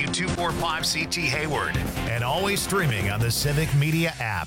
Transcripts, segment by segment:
245CT Hayward, and always streaming on the Civic Media app.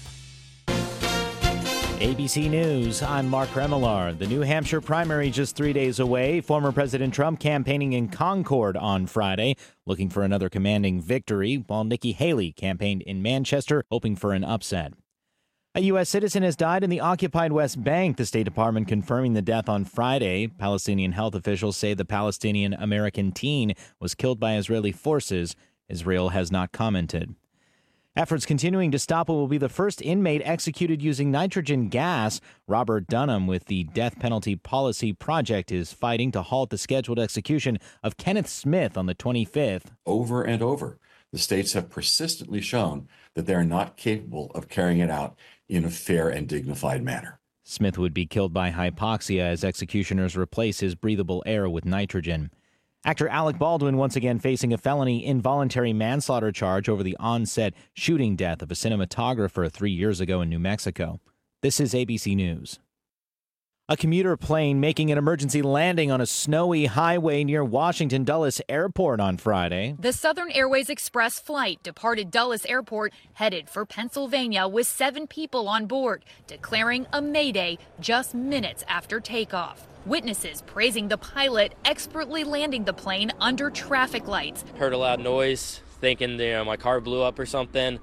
ABC News, I'm Mark Remillard. The New Hampshire primary just 3 days away. Former President Trump campaigning in Concord on Friday, looking for another commanding victory, while Nikki Haley campaigned in Manchester, hoping for an upset. A U.S. citizen has died in the occupied West Bank, the State Department confirming the death on Friday. Palestinian health officials say the Palestinian-American teen was killed by Israeli forces. Israel has not commented. Efforts continuing to stop what will be the first inmate executed using nitrogen gas. Robert Dunham with the Death Penalty Policy Project is fighting to halt the scheduled execution of Kenneth Smith on the 25th. Over and over, the states have persistently shown that they are not capable of carrying it out in a fair and dignified manner. Smith would be killed by hypoxia as executioners replace his breathable air with nitrogen. Actor Alec Baldwin once again facing a felony involuntary manslaughter charge over the on-set shooting death of a cinematographer 3 years ago in New Mexico. This is ABC News. A commuter plane making an emergency landing on a snowy highway near Washington Dulles Airport on Friday. The Southern Airways Express flight departed Dulles Airport, headed for Pennsylvania with 7 people on board, declaring a mayday just minutes after takeoff. Witnesses praising the pilot expertly landing the plane under traffic lights. Heard a loud noise, thinking my car blew up or something.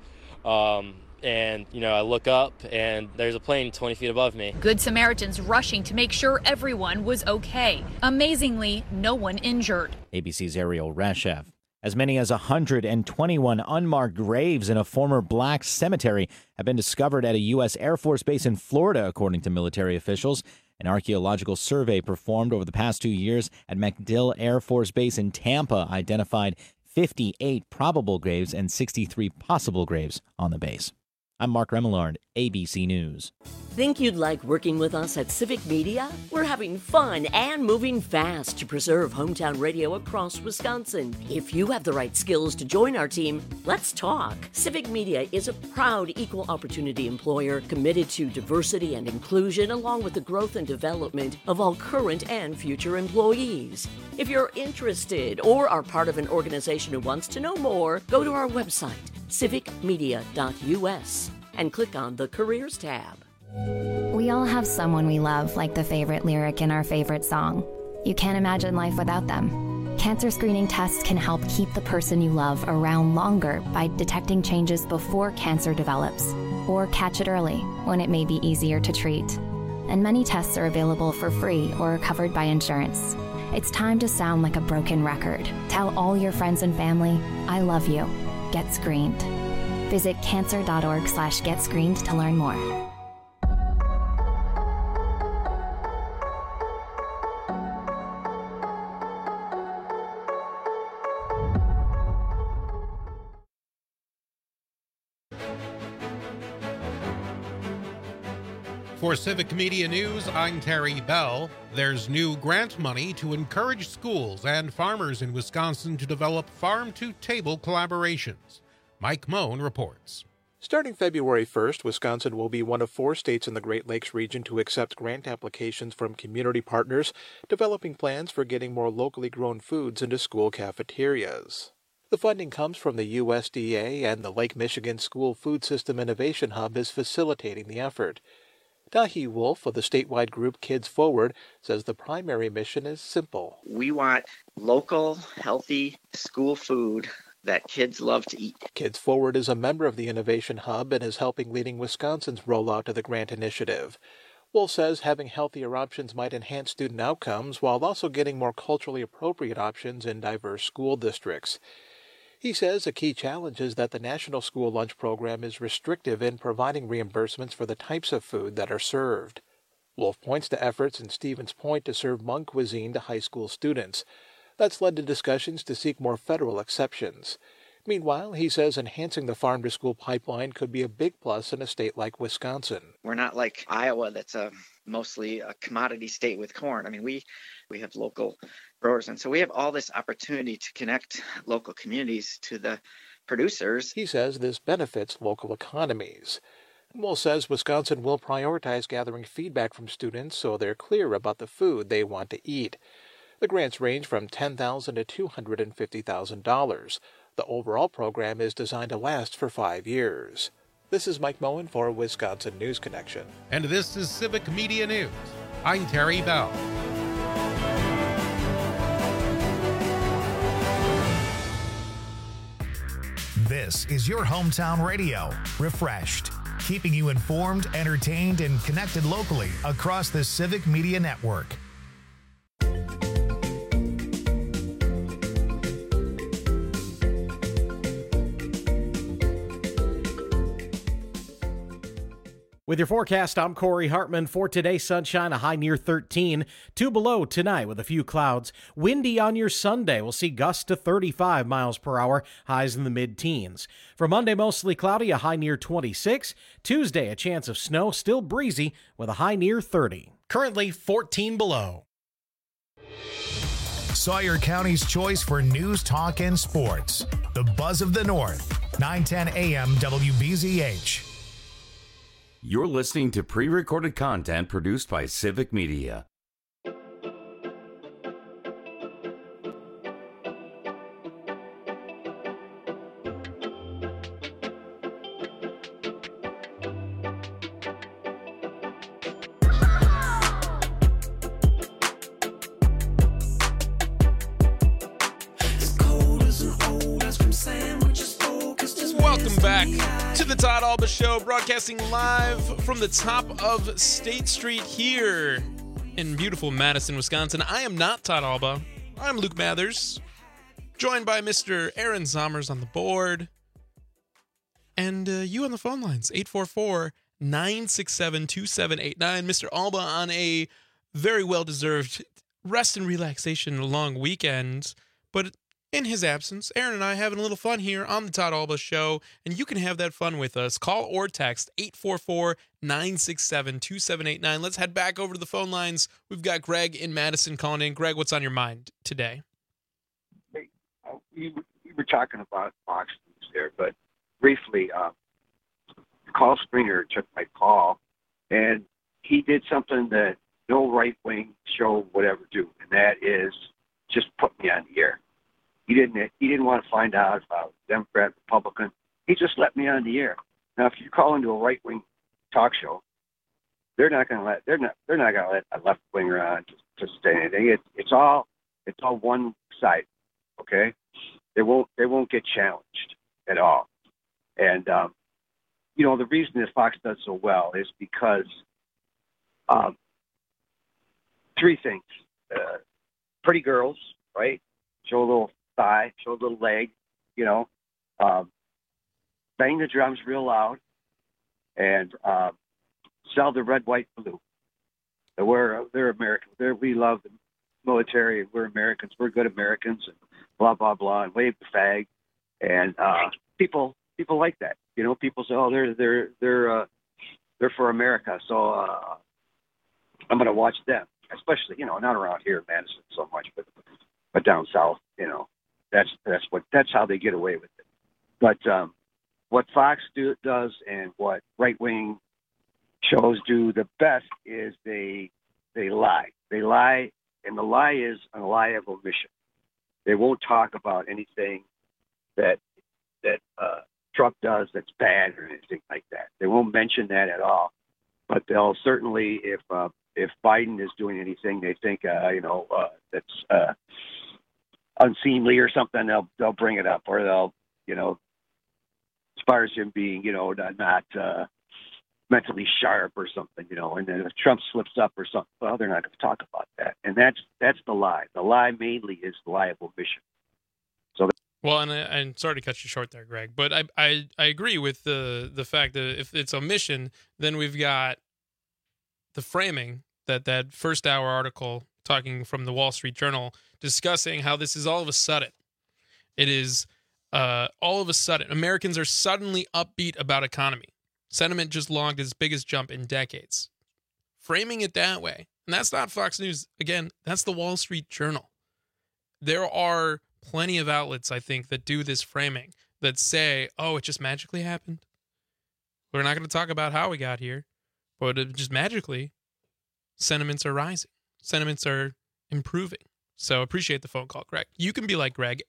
And I look up and there's a plane 20 feet above me. Good Samaritans rushing to make sure everyone was okay. Amazingly, no one injured. ABC's Ariel Reshev. As many as 121 unmarked graves in a former black cemetery have been discovered at a U.S. Air Force base in Florida, according to military officials. An archaeological survey performed over the past 2 years at MacDill Air Force Base in Tampa identified 58 probable graves and 63 possible graves on the base. I'm Mark Remillard, ABC News. Think you'd like working with us at Civic Media? We're having fun and moving fast to preserve hometown radio across Wisconsin. If you have the right skills to join our team, let's talk. Civic Media is a proud equal opportunity employer committed to diversity and inclusion, along with the growth and development of all current and future employees. If you're interested or are part of an organization who wants to know more, go to our website, civicmedia.us, and click on the Careers tab. We all have someone we love, like the favorite lyric in our favorite song. You can't imagine life without them. Cancer screening tests can help keep the person you love around longer by detecting changes before cancer develops, or catch it early when it may be easier to treat. And many tests are available for free or covered by insurance. It's time to sound like a broken record. Tell all your friends and family, I love you. Get screened. Visit cancer.org/getscreened to learn more. For Civic Media News, I'm Terry Bell. There's new grant money to encourage schools and farmers in Wisconsin to develop farm-to-table collaborations. Mike Moan reports. Starting February 1st, Wisconsin will be one of 4 states in the Great Lakes region to accept grant applications from community partners, developing plans for getting more locally grown foods into school cafeterias. The funding comes from the USDA, and the Lake Michigan School Food System Innovation Hub is facilitating the effort. Dahi Wolf of the statewide group Kids Forward says the primary mission is simple. We want local, healthy school food that kids love to eat. Kids Forward is a member of the Innovation Hub and is helping leading Wisconsin's rollout of the grant initiative. Wolf says having healthier options might enhance student outcomes while also getting more culturally appropriate options in diverse school districts. He says a key challenge is that the National School Lunch Program is restrictive in providing reimbursements for the types of food that are served. Wolf points to efforts in Stevens Point to serve Hmong cuisine to high school students. That's led to discussions to seek more federal exceptions. Meanwhile, he says enhancing the farm-to-school pipeline could be a big plus in a state like Wisconsin. We're not like Iowa, that's mostly a commodity state with corn. I mean, we have local growers, and so we have all this opportunity to connect local communities to the producers. He says this benefits local economies. Wolf says Wisconsin will prioritize gathering feedback from students so they're clear about the food they want to eat. The grants range from $10,000 to $250,000. The overall program is designed to last for 5 years. This is Mike Moen for Wisconsin News Connection. And this is Civic Media News. I'm Terry Bell. This is your hometown radio, Refreshed, keeping you informed, entertained, and connected locally across the Civic Media Network. With your forecast, I'm Corey Hartman. For today, sunshine, a high near 13. 2 below tonight with a few clouds. Windy on your Sunday. We'll see gusts to 35 miles per hour, highs in the mid-teens. For Monday, mostly cloudy, a high near 26. Tuesday, a chance of snow, still breezy with a high near 30. Currently 14 below. Sawyer County's choice for news, talk, and sports. The Buzz of the North, 910 AM WBZH. You're listening to pre-recorded content produced by Civic Media. Welcome back to the Todd Alba Show, broadcasting live from the top of State Street here in beautiful Madison, Wisconsin. I am not Todd Alba. I'm Luke Mathers, joined by Mr. Aaron Zommers on the board. And you on the phone lines, 844-967-2789. Mr. Alba on a very well-deserved rest and relaxation long weekend. But in his absence, Aaron and I having a little fun here on the Todd Alba Show, and you can have that fun with us. Call or text 844-967-2789. Let's head back over to the phone lines. We've got Greg in Madison calling in. Greg, what's on your mind today? Hey, you were talking about Fox News there, but briefly, the call screener took my call, and he did something that no right-wing show would ever do, and that is just put me on the air. He didn't want to find out if I was Democrat, Republican. He just let me on the air. Now, if you call into a right wing talk show, they're not going to let a left winger on to say anything. It's all one side. Okay, they won't get challenged at all. And the reason that Fox does so well is because three things: pretty girls, right? Show a little thigh, show a little leg, bang the drums real loud, and sell the red, white, blue. They're Americans. We love the military, and we're Americans. We're good Americans, and blah blah blah, and wave the flag. And people like that. People say, oh, they're for America, so I'm going to watch them. Especially, not around here in Madison so much, but down south, that's how they get away with it. But what Fox does and what right-wing shows do the best is they lie. They lie, and the lie is a lie of omission. They won't talk about anything that Trump does that's bad or anything like that. They won't mention that at all. But they'll certainly, if Biden is doing anything they think that's unseemly or something, they'll bring it up, or they'll as far as him being not mentally sharp or something, and then if Trump slips up or something, well, they're not going to talk about that. And that's the lie. The lie mainly is the lie of omission. Well, and I'm sorry to cut you short there, Greg, but I agree with the fact that if it's omission, then we've got the framing that first hour article talking from the Wall Street Journal discussing how this is all of a sudden. It is all of a sudden. Americans are suddenly upbeat about economy. Sentiment just logged its biggest jump in decades. Framing it that way. And that's not Fox News. Again, that's the Wall Street Journal. There are plenty of outlets, I think, that do this framing, that say, oh, it just magically happened. We're not going to talk about how we got here, but it just magically, sentiments are rising. Sentiments are improving. So appreciate the phone call, Greg. You can be like Greg,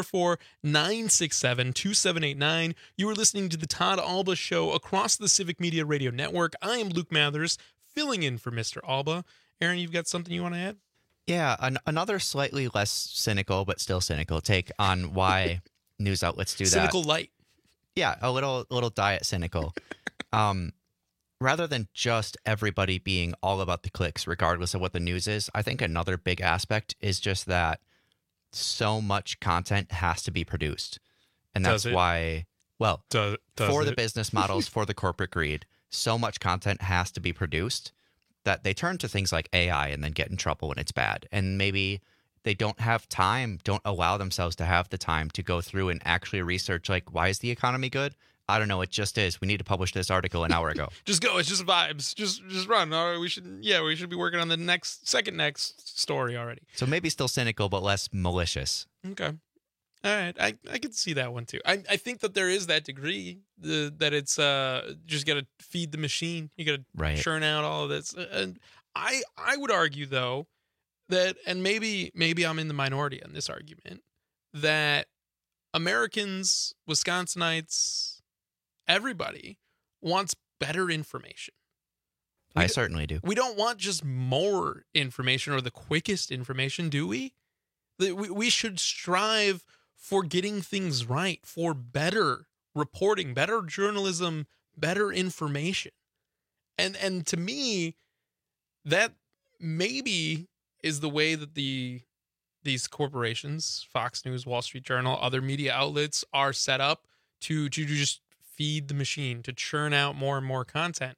844-967-2789. You are listening to the Todd Alba Show across the Civic Media Radio Network. I am Luke Mathers, filling in for Mr. Alba. Aaron, you've got something you want to add? Yeah, another slightly less cynical, but still cynical take on why news outlets do that. Cynical light. Yeah, a little diet cynical. Rather than just everybody being all about the clicks, regardless of what the news is, I think another big aspect is just that so much content has to be produced. And that's why, well, for the business models, for the corporate greed, so much content has to be produced that they turn to things like AI and then get in trouble when it's bad. And maybe they don't allow themselves to have the time to go through and actually research, like, why is the economy good? I don't know. It just is. We need to publish this article an hour ago. Just go. It's just vibes. Just run. All right, we should be working on the second next story already. So maybe still cynical, but less malicious. Okay. All right. I can see that one too. I think that there is that degree that it's just got to feed the machine. You got to churn out all of this. And I would argue though that, and maybe I'm in the minority on this argument, that Americans, Wisconsinites, everybody wants better information. I certainly do. We don't want just more information or the quickest information, do we? We should strive for getting things right, for better reporting, better journalism, better information. And to me, that maybe is the way that these corporations, Fox News, Wall Street Journal, other media outlets are set up to just feed the machine, to churn out more and more content.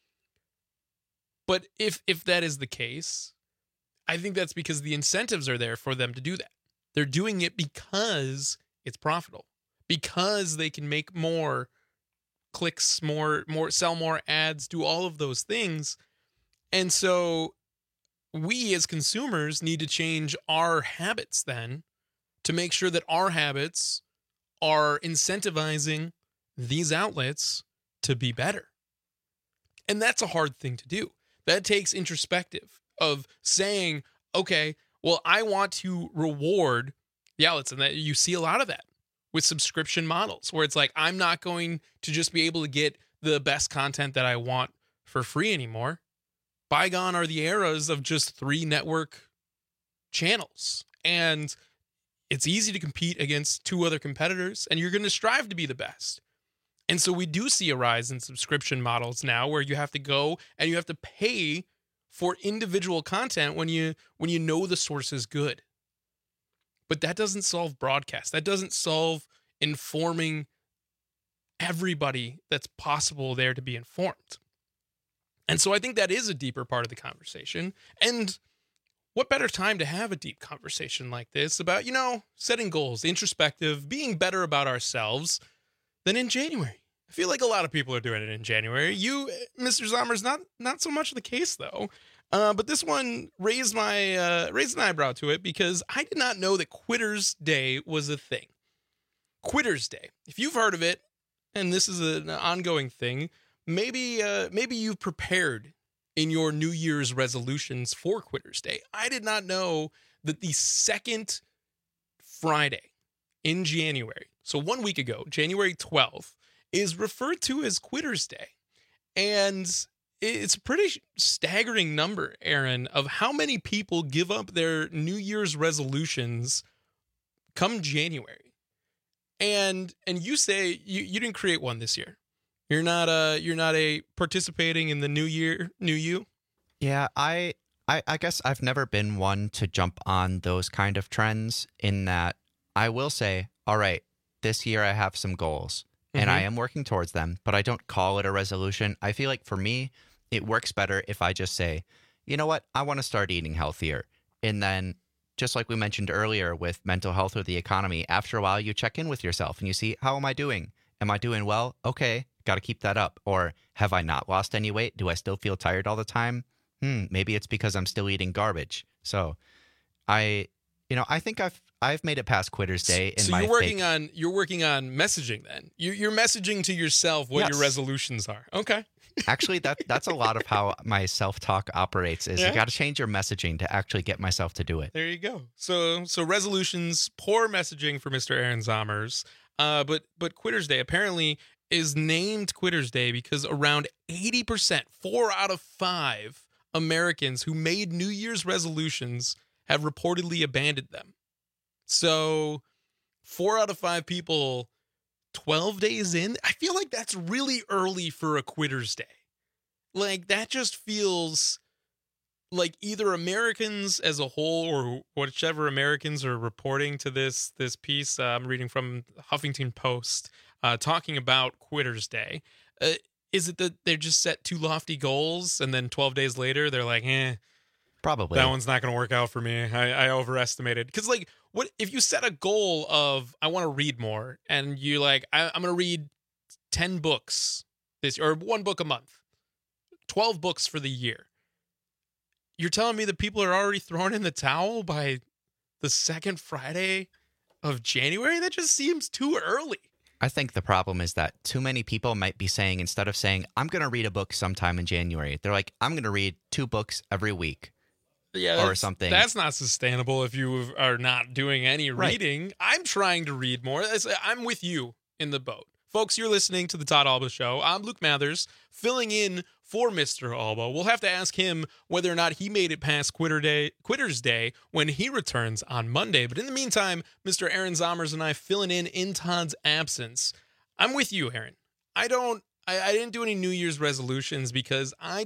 But if that is the case, I think that's because the incentives are there for them to do that. They're doing it because it's profitable, because they can make more clicks, more sell more ads, do all of those things. And so we as consumers need to change our habits then to make sure that our habits are incentivizing these outlets to be better. And that's a hard thing to do. That takes introspective of saying, okay, well, I want to reward the outlets. And that you see a lot of that with subscription models where it's like, I'm not going to just be able to get the best content that I want for free anymore. Bygone are the eras of just 3 network channels. And it's easy to compete against 2 other competitors, and you're going to strive to be the best. And so we do see a rise in subscription models now where you have to go and you have to pay for individual content when you know the source is good. But that doesn't solve broadcast. That doesn't solve informing everybody that's possible there to be informed. And so I think that is a deeper part of the conversation. And what better time to have a deep conversation like this about, setting goals, introspective, being better about ourselves than in January. I feel like a lot of people are doing it in January. You, Mr. Zommer's not so much the case though. But this one raised an eyebrow to it because I did not know that Quitter's Day was a thing. Quitter's Day. If you've heard of it, and this is an ongoing thing, maybe you've prepared in your New Year's resolutions for Quitter's Day. I did not know that the second Friday in January, so 1 week ago, January 12th, is referred to as Quitter's Day. And it's a pretty staggering number, Aaron, of how many people give up their New Year's resolutions come January. And you say you didn't create one this year. You're not a participating in the new year, new you? Yeah, I guess I've never been one to jump on those kind of trends, in that I will say, all right, this year I have some goals and I am working towards them, but I don't call it a resolution. I feel like for me, it works better if I just say, you know what, I want to start eating healthier. And then just like we mentioned earlier with mental health or the economy, after a while you check in with yourself and you see, how am I doing? Am I doing well? Okay, got to keep that up. Or have I not lost any weight? Do I still feel tired all the time? Maybe it's because I'm still eating garbage. So I think I've made it past Quitter's Day. So you're working on messaging then. You're messaging to yourself what your resolutions are. Okay. Actually, that's a lot of how my self-talk operates. Is Yeah? you got to change your messaging to actually get myself to do it. There you go. So resolutions, poor messaging for Mr. Aaron Zommers. But Quitter's Day apparently is named Quitter's Day because around 80%, 4 out of 5 Americans who made New Year's resolutions have reportedly abandoned them. So 4 out of 5 people 12 days in, I feel like that's really early for a Quitter's Day. Like, that just feels like either Americans as a whole or whichever Americans are reporting to this piece I'm reading from Huffington Post talking about Quitter's Day. Is it that they're just set too lofty goals and then 12 days later they're like, probably that one's not going to work out for me. I overestimated. Because, like, what if you set a goal of I want to read more and you like I'm going to read 10 books this year, or 1 book a month, 12 books for the year. You're telling me that people are already throwing in the towel by the second Friday of January? That just seems too early. I think the problem is that too many people might be saying, instead of saying, I'm going to read a book sometime in January, they're like, I'm going to read 2 books every week. Yeah, or something. That's not sustainable if you are not doing any reading. Right. I'm trying to read more. I'm with you in the boat. Folks, you're listening to the Todd Alba Show. I'm Luke Mathers, filling in for Mr. Alba. We'll have to ask him whether or not he made it past Quitter's Day when he returns on Monday. But in the meantime, Mr. Aaron Zommers and I filling in Todd's absence. I'm with you, Aaron. I didn't do any New Year's resolutions because I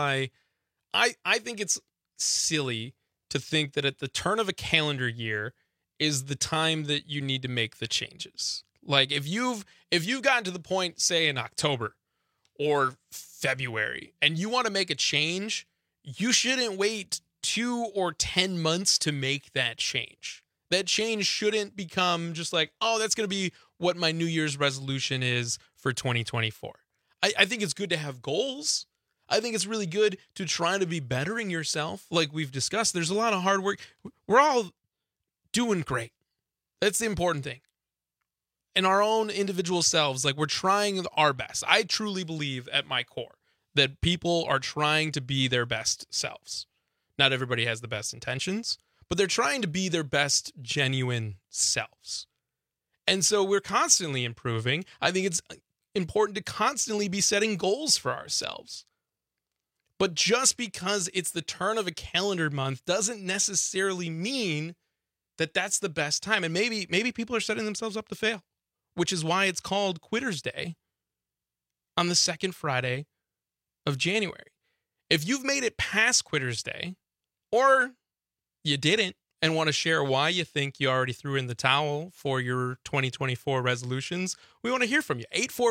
think it's silly to think that at the turn of a calendar year is the time that you need to make the changes. Like if you've gotten to the point, say in October or February, and you want to make a change, you shouldn't wait 2 or 10 months to make that change. That change shouldn't become just like, oh, that's going to be what my New Year's resolution is for 2024. I think it's good to have goals. I think it's really good to try to be bettering yourself. Like we've discussed, there's a lot of hard work. We're all doing great. That's the important thing. In our own individual selves, like we're trying our best. I truly believe at my core that people are trying to be their best selves. Not everybody has the best intentions, but they're trying to be their best genuine selves. And so we're constantly improving. I think it's important to constantly be setting goals for ourselves. But just because it's the turn of a calendar month doesn't necessarily mean that that's the best time. And maybe people are setting themselves up to fail, which is why it's called Quitter's Day on the second Friday of January. If you've made it past Quitter's Day, or you didn't and want to share why you think you already threw in the towel for your 2024 resolutions, we want to hear from you.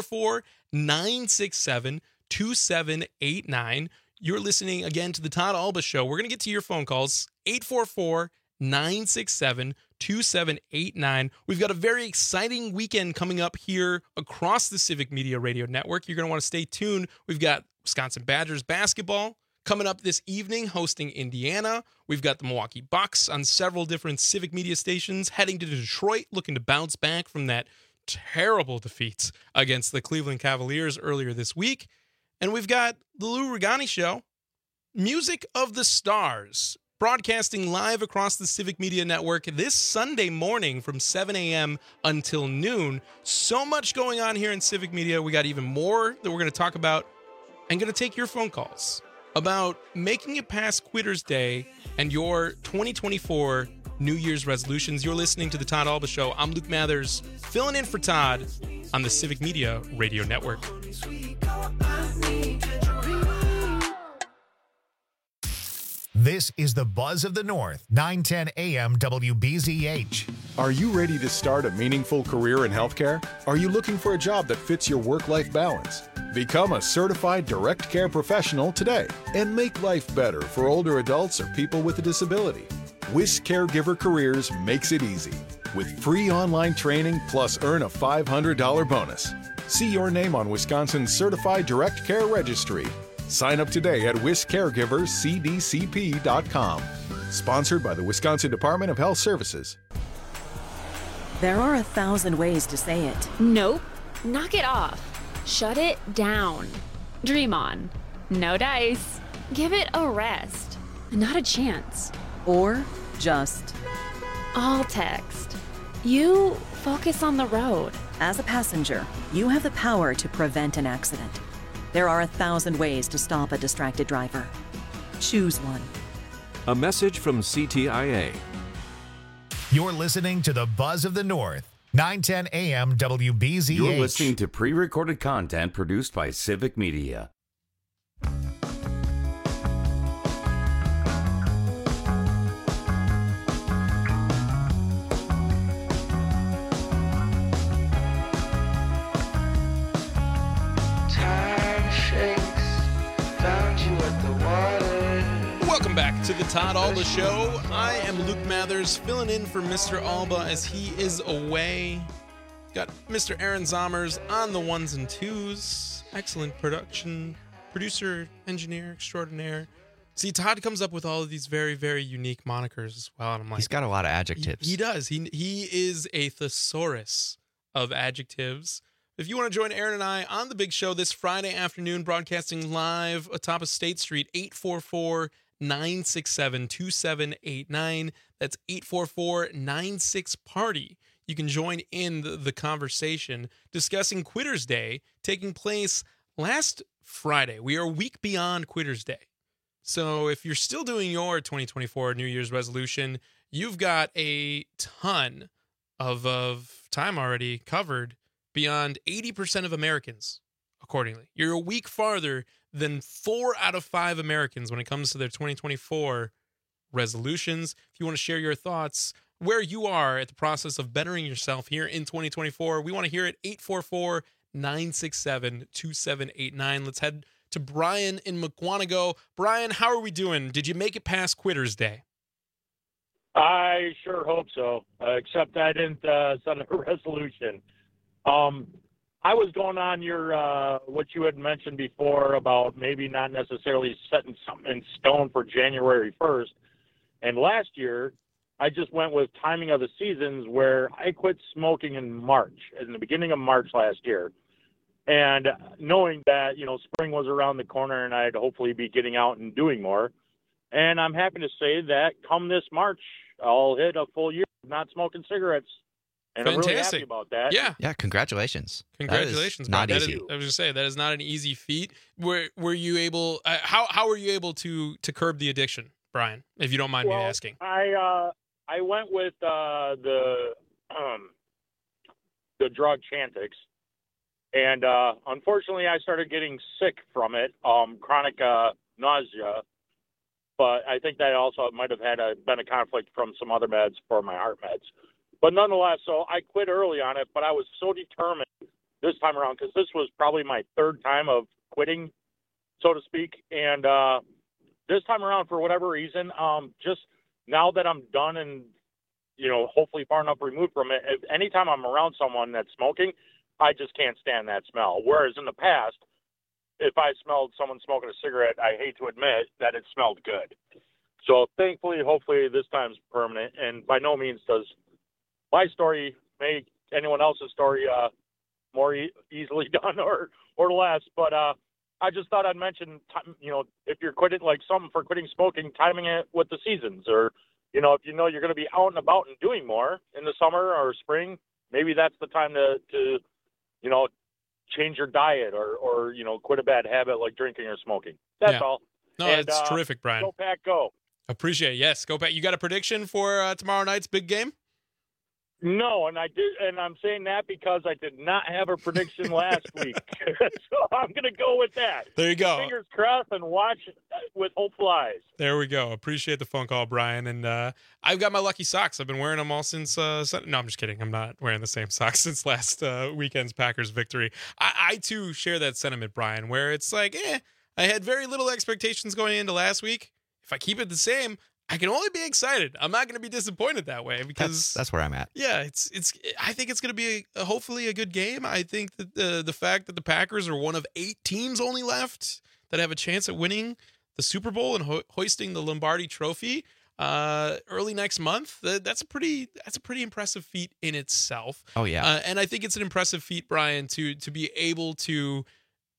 844-967-2789. You're listening again to the Todd Alba Show. We're going to get to your phone calls. 844-967-2789. We've got a very exciting weekend coming up here across the Civic Media Radio Network. You're going to want to stay tuned. We've got Wisconsin Badgers basketball coming up this evening, hosting Indiana. We've got the Milwaukee Bucks on several different Civic Media stations, heading to Detroit, looking to bounce back from that terrible defeat against the Cleveland Cavaliers earlier this week. And we've got the Lou Regani Show, Music of the Stars, broadcasting live across the Civic Media Network this Sunday morning from 7 a.m. until noon. So much going on here in Civic Media. We got even more that we're going to talk about and going to take your phone calls about making it past Quitter's Day and your 2024 New Year's resolutions. You're listening to the Todd Alba Show. I'm Luke Mathers, filling in for Todd on the Civic Media Radio Network. This is the Buzz of the North, 910 AM WBZH. Are you ready to start a meaningful career in healthcare? Are you looking for a job that fits your work-life balance? Become a certified direct care professional today and make life better for older adults or people with a disability. WIS Caregiver Careers makes it easy with free online training plus earn a $500 bonus. See your name on Wisconsin's Certified Direct Care Registry. Sign up today at wiscaregivercdcp.com. Sponsored by the Wisconsin Department of Health Services. There are 1,000 ways to say it. Nope. Knock it off. Shut it down. Dream on. No dice. Give it a rest. Not a chance. Or just All text. You focus on the road. as a passenger, you have the power to prevent an accident. There are 1,000 ways to stop a distracted driver. Choose one. A message from CTIA. You're listening to the Buzz of the North, 910 AM WBZH. You're listening to pre-recorded content produced by Civic Media. Welcome back to the Todd Alba Show. I am Luke Mathers, filling in for Mr. Alba as he is away. Got Mr. Aaron Zommers on the ones and twos. Excellent producer, engineer extraordinaire. See, Todd comes up with all of these very, very unique monikers as well. And I'm like, he's got a lot of adjectives. He does. He is a thesaurus of adjectives. If you want to join Aaron and I on the big show this Friday afternoon, broadcasting live atop of State Street, 844-967-2789. That's 844-96-PARTY. You can join in the conversation discussing Quitter's Day taking place last Friday. We are a week beyond Quitter's Day. So if you're still doing your 2024 New Year's resolution, you've got a ton of time already covered beyond 80% of Americans, accordingly. You're a week farther than 4 out of 5 Americans when it comes to their 2024 resolutions. If you want to share your thoughts, where you are at the process of bettering yourself here in 2024, we want to hear it. 844-967-2789. Let's head to Brian in Mukwonago. Brian, how are we doing? Did you make it past Quitter's Day? I sure hope so, except I didn't set a resolution. I was going on your what you had mentioned before about maybe not necessarily setting something in stone for January 1st. And last year, I just went with timing of the seasons where I quit smoking in March, in the beginning of March last year. And knowing that, spring was around the corner and I'd hopefully be getting out and doing more. And I'm happy to say that come this March, I'll hit a full year of not smoking cigarettes. And Fantastic. I'm really happy about that. Yeah, congratulations. Congratulations. Not man. easy. I was going to say, that is not an easy feat. Were you able, how were you able to curb the addiction, Brian, if you don't mind me asking? I went with the drug Chantix. And unfortunately, I started getting sick from it, chronic nausea. But I think that also might have been a conflict from some other meds for my heart meds. But nonetheless, so I quit early on it, but I was so determined this time around because this was probably my third time of quitting, so to speak. And this time around, for whatever reason, just now that I'm done and, hopefully far enough removed from it, anytime I'm around someone that's smoking, I just can't stand that smell. Whereas in the past, if I smelled someone smoking a cigarette, I hate to admit that it smelled good. So thankfully, hopefully this time's permanent. And by no means does my story make anyone else's story more easily done or less. But I just thought I'd mention, if you're quitting, like something for quitting smoking, timing it with the seasons. Or, if you're going to be out and about and doing more in the summer or spring, maybe that's the time to change your diet or quit a bad habit like drinking or smoking. That's all. No, it's terrific, Brian. Go Pack, go. Appreciate it. Yes, go Pack. You got a prediction for tomorrow night's big game? No, and I did, and I'm saying that because I did not have a prediction last week, so I'm going to go with that. There you go. Fingers crossed and watch with hopeful eyes. There we go. Appreciate the phone call, Brian. And I've got my lucky socks. I've been wearing them all since. No, I'm just kidding. I'm not wearing the same socks since last weekend's Packers victory. I too share that sentiment, Brian, where it's like, I had very little expectations going into last week. If I keep it the same, I can only be excited. I'm not going to be disappointed that way because that's where I'm at. Yeah, I think it's going to be hopefully a good game. I think that the fact that the Packers are one of 8 teams only left that have a chance at winning the Super Bowl and hoisting the Lombardi Trophy early next month, that's a pretty impressive feat in itself. Oh yeah, and I think it's an impressive feat, Brian, to be able to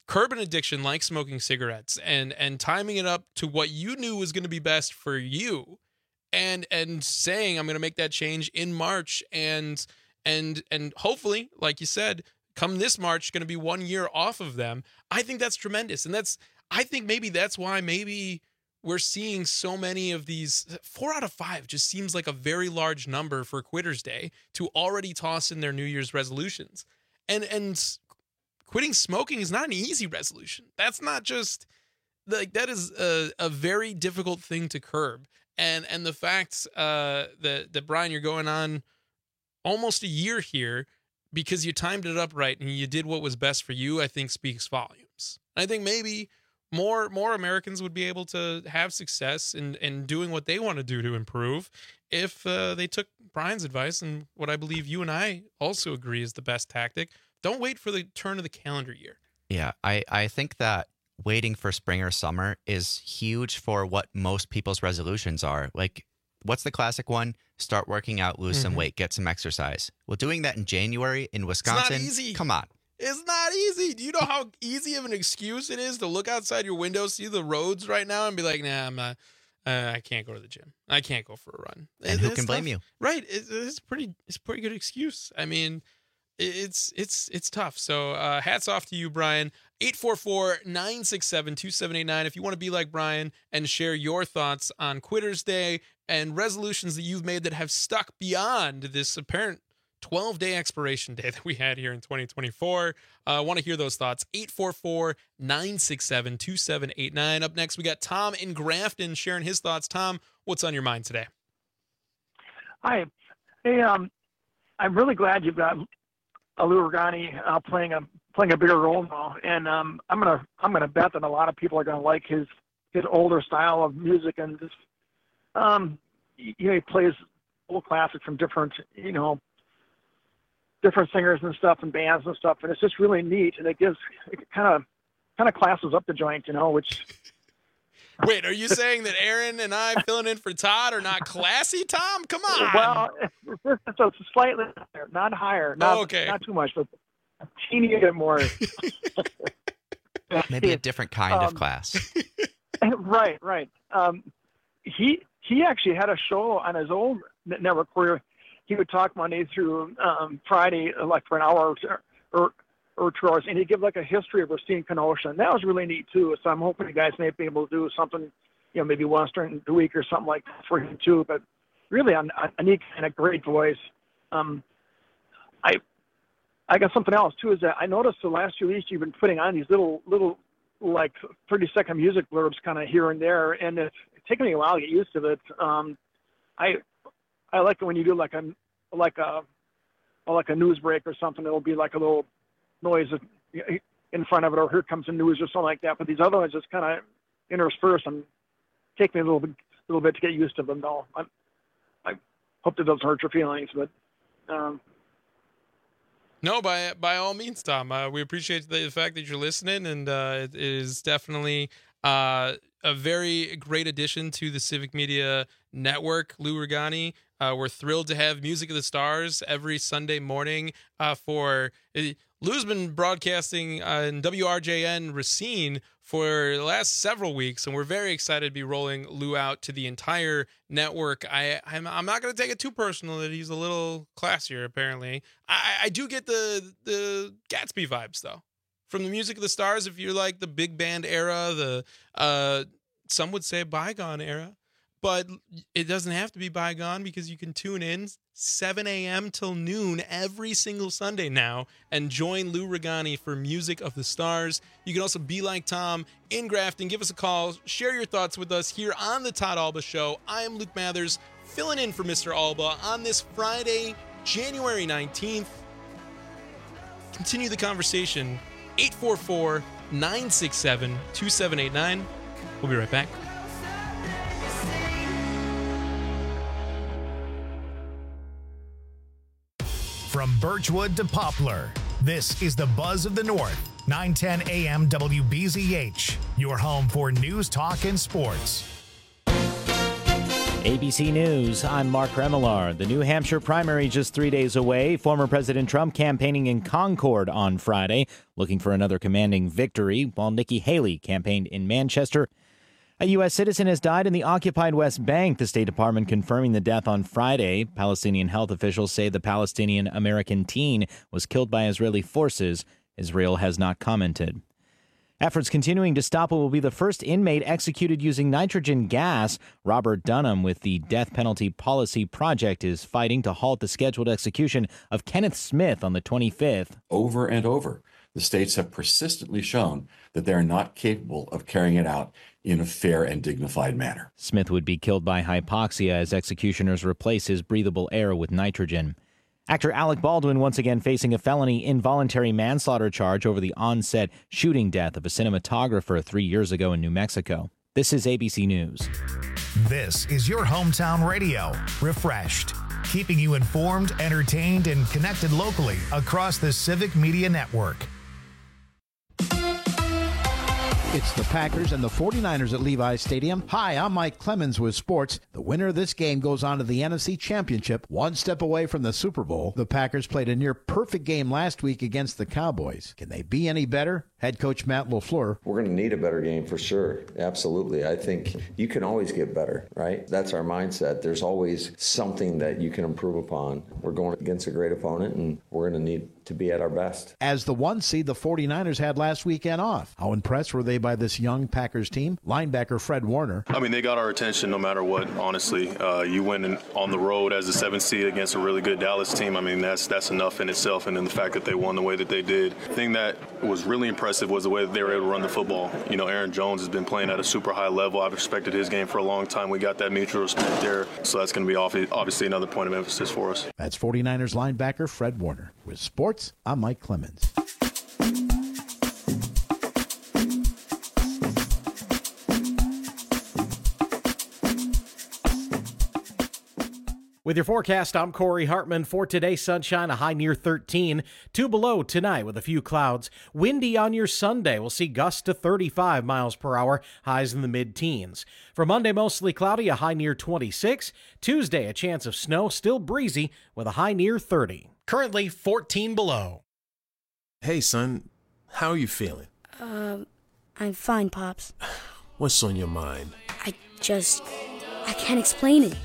curb an addiction like smoking cigarettes and timing it up to what you knew was going to be best for you, and saying, I'm going to make that change in March, and hopefully, like you said, come this March, going to be 1 year off of them. I think that's tremendous. And I think maybe that's why we're seeing so many of these. 4 out of 5 just seems like a very large number for Quitter's Day to already toss in their New Year's resolutions. And quitting smoking is not an easy resolution. That's not just like, that is a very difficult thing to curb. And the fact that Brian, you're going on almost a year here because you timed it up right and you did what was best for you, I think speaks volumes. I think maybe more Americans would be able to have success in doing what they want to do to improve if they took Brian's advice, and what I believe you and I also agree is the best tactic. Don't wait for the turn of the calendar year. Yeah, I think that waiting for spring or summer is huge for what most people's resolutions are. Like, what's the classic one? Start working out, lose some weight, get some exercise. Well, doing that in January in Wisconsin, it's not easy. Come on. It's not easy. Do you know how easy of an excuse it is to look outside your window, see the roads right now, and be like, nah, I'm not, I can't go to the gym. I can't go for a run. And who can blame you? Right. It's a pretty good excuse. I mean, it's tough. So hats off to you, Brian. 844-967-2789. If you want to be like Brian and share your thoughts on Quitter's Day and resolutions that you've made that have stuck beyond this apparent 12-day expiration day that we had here in 2024. I want to hear those thoughts. 844-967-2789. Up next, we got Tom in Grafton sharing his thoughts. Tom, what's on your mind today? Hi. Hey, I'm really glad you've got Lou Rugani playing a bigger role now, and I'm gonna bet that a lot of people are gonna like his older style of music, and just he plays old classics from different singers and stuff and bands and stuff, and it's just really neat, and it kind of classes up the joint, which. Wait, are you saying that Aaron and I filling in for Todd are not classy, Tom? Come on. Well, it's a slightly higher, not higher, not too much, but a teeny bit more. Maybe a different kind of class. Right. He actually had a show on his old network where he would talk Monday through Friday, like for an hour or 2 hours, and he'd give like a history of Racine Kenosha, and that was really neat too. So I'm hoping you guys may be able to do something, maybe once during the week or something like that for him too. But really, a neat and a great voice. I got something else too. Is that I noticed the last few weeks you've been putting on these little like 30-second music blurbs kind of here and there, and it's taken me a while to get used to it. I like it when you do like a news break or something. It'll be like a little noise in front of it, or here comes the news or something like that. But these other ones just kind of intersperse and take me a little bit to get used to them. Though I hope that doesn't hurt your feelings, but. No, by all means, Tom. We appreciate the fact that you're listening, and it is definitely a very great addition to the Civic Media Network. Lou Rugani, we're thrilled to have Music of the Stars every Sunday morning for... Lou's been broadcasting in WRJN Racine for the last several weeks, and we're very excited to be rolling Lou out to the entire network. I'm not going to take it too personal that he's a little classier, apparently. I do get the Gatsby vibes, though, from the Music of the Stars. If you're like the big band era, the some would say bygone era, but it doesn't have to be bygone because you can tune in 7 a.m. till noon every single Sunday now and join Lou Rugani for Music of the Stars. You can also be like Tom in Grafton. Give us a call. Share your thoughts with us here on the Todd Alba Show. I am Luke Mathers, filling in for Mr. Alba on this Friday, January 19th. Continue the conversation. 844-967-2789. We'll be right back. From Birchwood to Poplar, this is the Buzz of the North, 910 AM WBZH, your home for news, talk, and sports. ABC News, I'm Mark Remillard. The New Hampshire primary just 3 days away. Former President Trump campaigning in Concord on Friday, looking for another commanding victory, while Nikki Haley campaigned in Manchester. A U.S. citizen has died in the occupied West Bank, the State Department confirming the death on Friday. Palestinian health officials say the Palestinian-American teen was killed by Israeli forces. Israel has not commented. Efforts continuing to stop what will be the first inmate executed using nitrogen gas. Robert Dunham with the Death Penalty Policy Project is fighting to halt the scheduled execution of Kenneth Smith on the 25th. Over and over, the states have persistently shown that they are not capable of carrying it out in a fair and dignified manner. Smith would be killed by hypoxia as executioners replace his breathable air with nitrogen. Actor Alec Baldwin once again facing a felony involuntary manslaughter charge over the on-set shooting death of a cinematographer 3 years ago in New Mexico. This is ABC News. This is your hometown radio, Refreshed, keeping you informed, entertained, and connected locally across the Civic Media Network. It's the Packers and the 49ers at Levi's Stadium. Hi, I'm Mike Clemens with sports. The winner of this game goes on to the NFC Championship, one step away from the Super Bowl. The Packers played a near-perfect game last week against the Cowboys. Can they be any better? Head coach Matt LaFleur. We're going to need a better game for sure. Absolutely. I think you can always get better, right? That's our mindset. There's always something that you can improve upon. We're going against a great opponent, and we're going to need to be at our best. As the 1 seed, the 49ers had last weekend off. How impressed were they by this young Packers team? Linebacker Fred Warner. I mean, they got our attention no matter what, honestly. You win on the road as a 7th seed against a really good Dallas team. I mean, that's enough in itself, and then the fact that they won the way that they did. The thing that was really impressive was the way that they were able to run the football. You know, Aaron Jones has been playing at a super high level. I've respected his game for a long time. We got that mutual respect there, so that's going to be obviously another point of emphasis for us. That's 49ers linebacker Fred Warner. With sports, I'm Mike Clemens. With your forecast, I'm Corey Hartman. For today's sunshine, a high near 13. 2 below tonight with a few clouds. Windy on your Sunday. We'll see gusts to 35 miles per hour, highs in the mid-teens. For Monday, mostly cloudy, a high near 26. Tuesday, a chance of snow, still breezy with a high near 30. Currently 14 below. Hey, son. How are you feeling? I'm fine, Pops. What's on your mind? I can't explain it.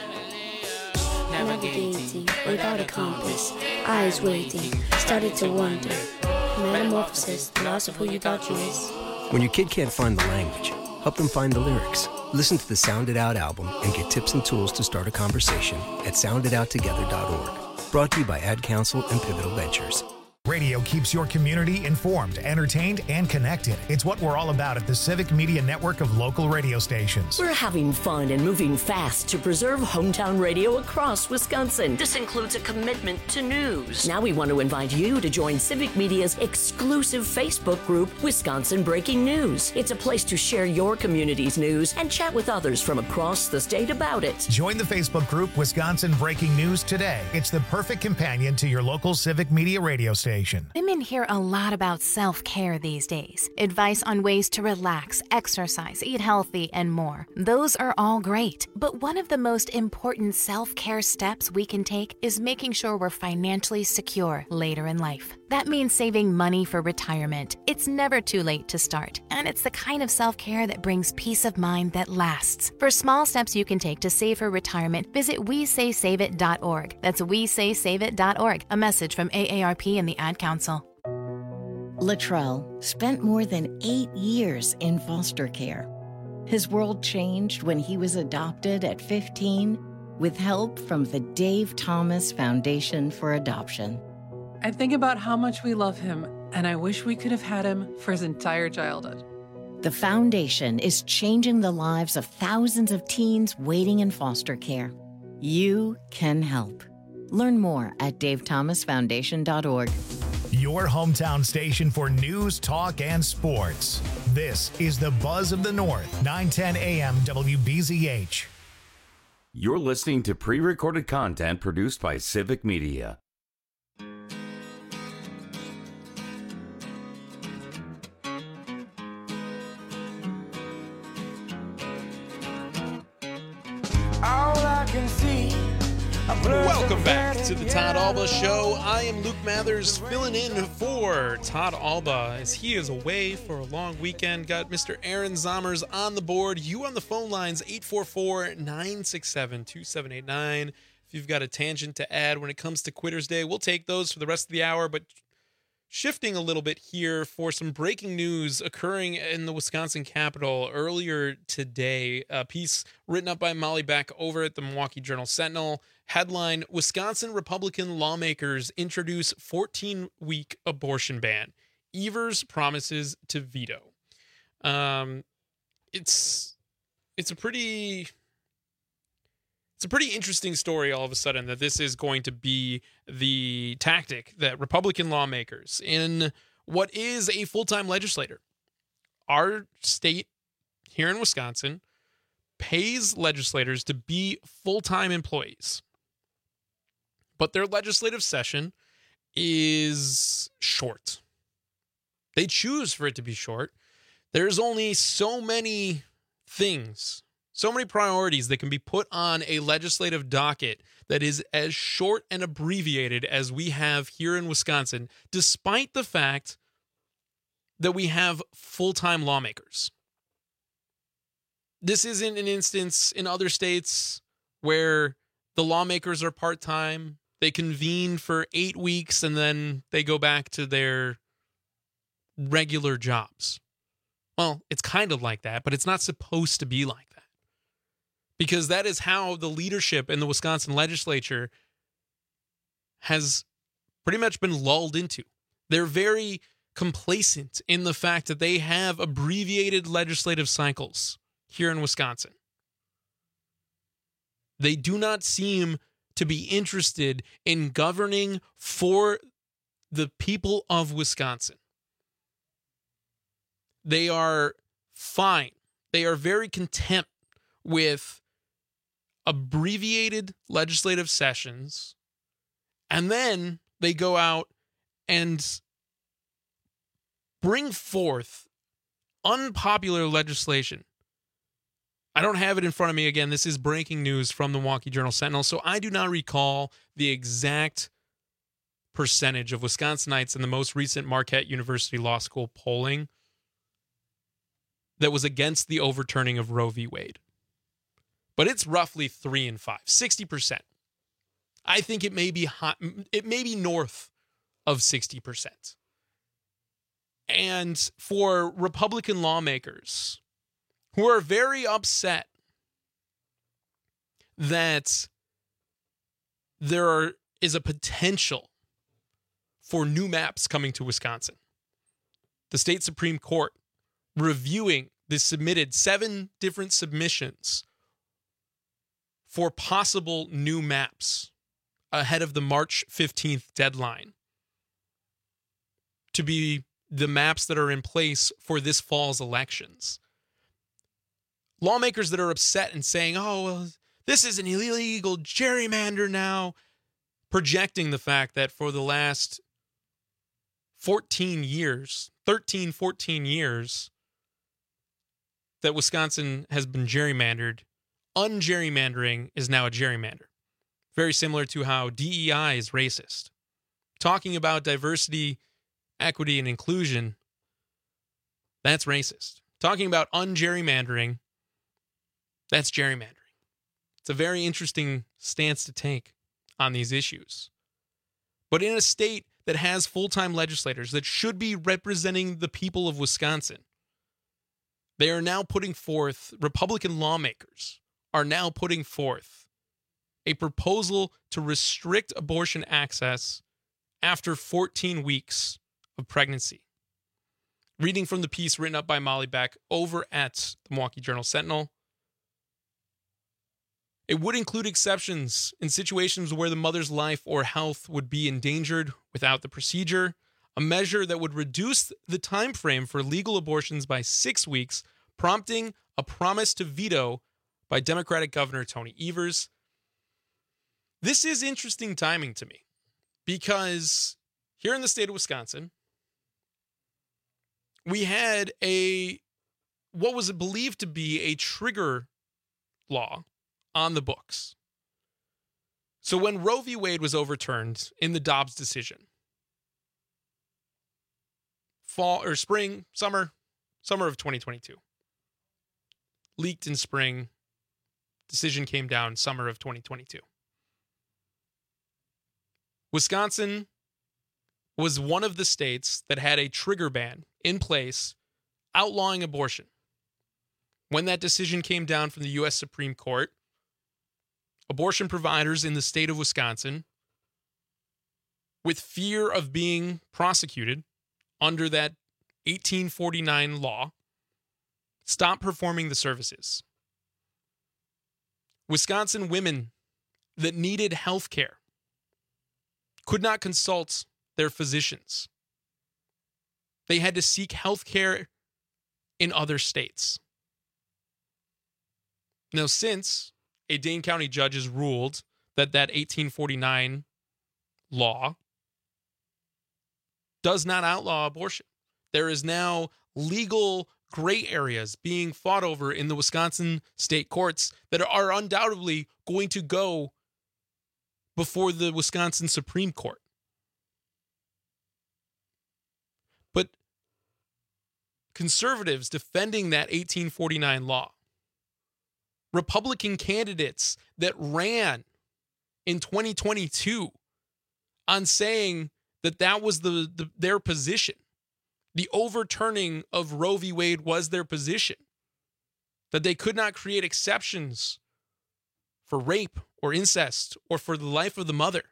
Navigating without a compass, eyes waiting, started to wonder. Metamorphosis, the loss of who you thought you was. When your kid can't find the language, help them find the lyrics. Listen to the Sound It Out album and get tips and tools to start a conversation at sounditouttogether.org. Brought to you by Ad Council and Pivotal Ventures. Radio keeps your community informed, entertained, and connected. It's what we're all about at the Civic Media Network of local radio stations. We're having fun and moving fast to preserve hometown radio across Wisconsin. This includes a commitment to news. Now we want to invite you to join Civic Media's exclusive Facebook group, Wisconsin Breaking News. It's a place to share your community's news and chat with others from across the state about it. Join the Facebook group, Wisconsin Breaking News, today. It's the perfect companion to your local Civic Media radio station. Women hear a lot about self-care these days. Advice on ways to relax, exercise, eat healthy, and more. Those are all great. But one of the most important self-care steps we can take is making sure we're financially secure later in life. That means saving money for retirement. It's never too late to start, and it's the kind of self-care that brings peace of mind that lasts. For small steps you can take to save for retirement, visit WeSaySaveIt.org. That's WeSaySaveIt.org. A message from AARP and the Ad Council. Latrell spent more than 8 years in foster care. His world changed when he was adopted at 15 with help from the Dave Thomas Foundation for Adoption. I think about how much we love him, and I wish we could have had him for his entire childhood. The foundation is changing the lives of thousands of teens waiting in foster care. You can help. Learn more at davethomasfoundation.org. Your hometown station for news, talk, and sports. This is the Buzz of the North, 910 AM WBZH. You're listening to pre-recorded content produced by Civic Media. Welcome back to the Todd Alba Show. I am Luke Mathers filling in for Todd Alba as he is away for a long weekend. Got Mr. Aaron Zommers on the board. You on the phone lines, 844-967-2789. If you've got a tangent to add when it comes to Quitters Day, we'll take those for the rest of the hour. But shifting a little bit here for some breaking news occurring in the Wisconsin Capitol earlier today. A piece written up by Molly Beck over at the Milwaukee Journal-Sentinel. Headline, Wisconsin Republican lawmakers introduce 14-week abortion ban. Evers promises to veto. It's a pretty interesting story all of a sudden that this is going to be the tactic that Republican lawmakers in what is a full-time legislator. Our state here in Wisconsin pays legislators to be full-time employees. But their legislative session is short. They choose for it to be short. There's only so many things, so many priorities that can be put on a legislative docket that is as short and abbreviated as we have here in Wisconsin, despite the fact that we have full-time lawmakers. This isn't an instance in other states where the lawmakers are part-time. They convene for 8 weeks and then they go back to their regular jobs. Well, it's kind of like that, but it's not supposed to be like that. Because that is how the leadership in the Wisconsin legislature has pretty much been lulled into. They're very complacent in the fact that they have abbreviated legislative cycles here in Wisconsin. They do not seem to be interested in governing for the people of Wisconsin. They are fine. They are very content with abbreviated legislative sessions, and then they go out and bring forth unpopular legislation. I don't have it in front of me. Again, this is breaking news from the Milwaukee Journal-Sentinel, so I do not recall the exact percentage of Wisconsinites in the most recent Marquette University Law School polling that was against the overturning of Roe v. Wade. But it's roughly 3 and 5, 60%. I think it may be north of 60%. And for Republican lawmakers who are very upset that there is a potential for new maps coming to Wisconsin. The state Supreme Court reviewing the submitted 7 different submissions for possible new maps ahead of the March 15th deadline to be the maps that are in place for this fall's elections. Lawmakers that are upset and saying, oh, well, this is an illegal gerrymander now, projecting the fact that for the last 13, 14 years, that Wisconsin has been gerrymandered. Ungerrymandering is now a gerrymander. Very similar to how DEI is racist. Talking about diversity, equity, and inclusion, that's racist. Talking about ungerrymandering, that's gerrymandering. It's a very interesting stance to take on these issues. But in a state that has full-time legislators that should be representing the people of Wisconsin, they are now putting forth, Republican lawmakers are now putting forth a proposal to restrict abortion access after 14 weeks of pregnancy. Reading from the piece written up by Molly Beck over at the Milwaukee Journal-Sentinel, it would include exceptions in situations where the mother's life or health would be endangered without the procedure, a measure that would reduce the time frame for legal abortions by 6 weeks, prompting a promise to veto by Democratic Governor Tony Evers. This is interesting timing to me because here in the state of Wisconsin, we had what was believed to be a trigger law on the books. So when Roe v. Wade was overturned in the Dobbs decision, summer of 2022, leaked in spring, decision came down summer of 2022. Wisconsin was one of the states that had a trigger ban in place outlawing abortion. When that decision came down from the U.S. Supreme Court, abortion providers in the state of Wisconsin, with fear of being prosecuted under that 1849 law, stopped performing the services. Wisconsin women that needed health care could not consult their physicians. They had to seek health care in other states. Now, since a Dane County judge has ruled that 1849 law does not outlaw abortion, there is now legal gray areas being fought over in the Wisconsin state courts that are undoubtedly going to go before the Wisconsin Supreme Court. But conservatives defending that 1849 law, Republican candidates that ran in 2022 on saying that was their position, the overturning of Roe v. Wade was their position, that they could not create exceptions for rape or incest or for the life of the mother.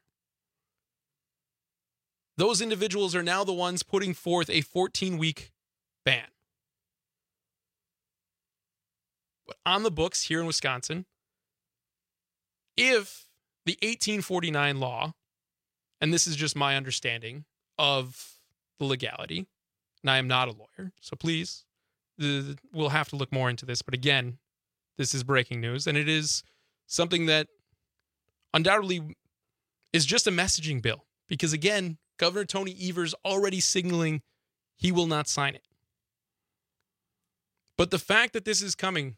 Those individuals are now the ones putting forth a 14-week ban. But on the books here in Wisconsin, if the 1849 law, and this is just my understanding of the legality, and I am not a lawyer, so please, we'll have to look more into this. But again, this is breaking news, and it is something that undoubtedly is just a messaging bill. Because again, Governor Tony Evers already signaling he will not sign it. But the fact that this is coming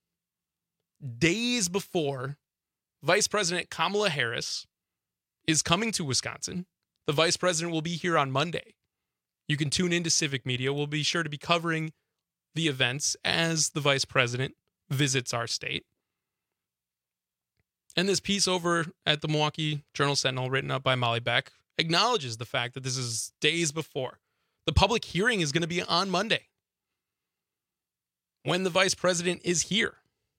days before Vice President Kamala Harris is coming to Wisconsin, the Vice President will be here on Monday. You can tune into Civic Media. We'll be sure to be covering the events as the Vice President visits our state. And this piece over at the Milwaukee Journal-Sentinel, written up by Molly Beck, acknowledges the fact that this is days before. The public hearing is going to be on Monday, when the Vice President is here.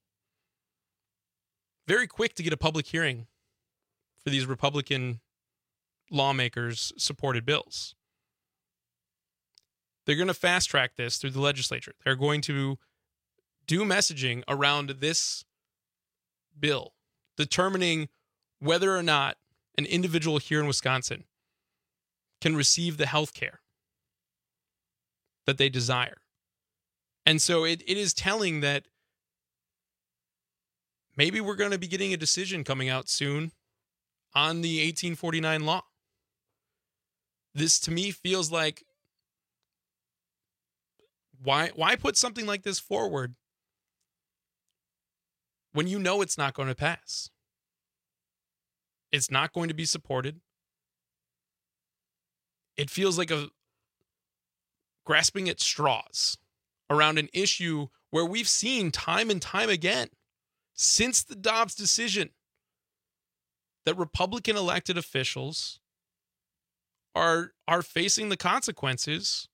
Very quick to get a public hearing for these Republican lawmakers' supported bills. They're going to fast track this through the legislature. They're going to do messaging around this bill, determining whether or not an individual here in Wisconsin can receive the health care that they desire. And so it is telling that maybe we're going to be getting a decision coming out soon on the 1849 law. This, to me, feels like, why put something like this forward when you know it's not going to pass? It's not going to be supported. It feels like a grasping at straws around an issue where we've seen time and time again since the Dobbs decision that Republican elected officials are facing the consequences